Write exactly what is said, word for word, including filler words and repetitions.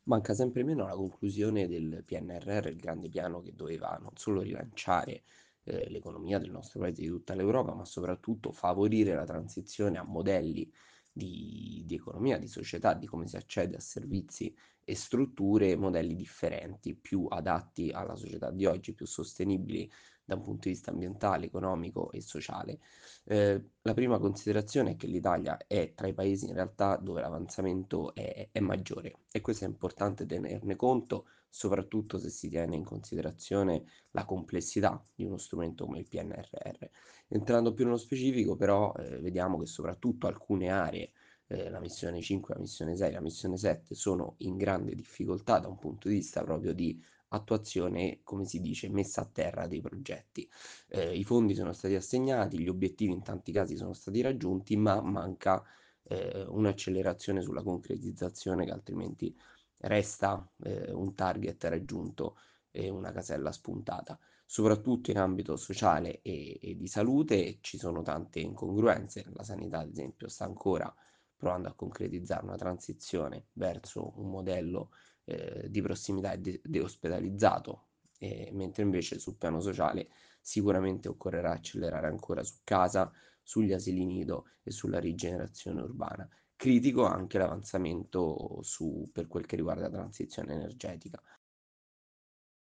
Manca sempre meno la conclusione del P N R R, il grande piano che doveva non solo rilanciare eh, l'economia del nostro paese e di tutta l'Europa, ma soprattutto favorire la transizione a modelli di, di economia, di società, di come si accede a servizi e strutture, modelli differenti, più adatti alla società di oggi, più sostenibili da un punto di vista ambientale, economico e sociale. Eh, la prima considerazione è che l'Italia è tra i paesi in realtà dove l'avanzamento è, è maggiore e questo è importante tenerne conto, soprattutto se si tiene in considerazione la complessità di uno strumento come il P N R R. Entrando più nello specifico, però, eh, vediamo che soprattutto alcune aree, eh, la missione cinque, la missione sei, la missione sette, sono in grande difficoltà da un punto di vista proprio di attuazione, come si dice, messa a terra dei progetti. Eh, I fondi sono stati assegnati, gli obiettivi in tanti casi sono stati raggiunti, ma manca eh, un'accelerazione sulla concretizzazione che altrimenti resta eh, un target raggiunto e una casella spuntata. Soprattutto in ambito sociale e, e di salute ci sono tante incongruenze. La sanità, ad esempio, sta ancora provando a concretizzare una transizione verso un modello eh, di prossimità e de- deospedalizzato, e, mentre invece sul piano sociale sicuramente occorrerà accelerare ancora su casa, sugli asili nido e sulla rigenerazione urbana. Critico anche l'avanzamento su, per quel che riguarda la transizione energetica.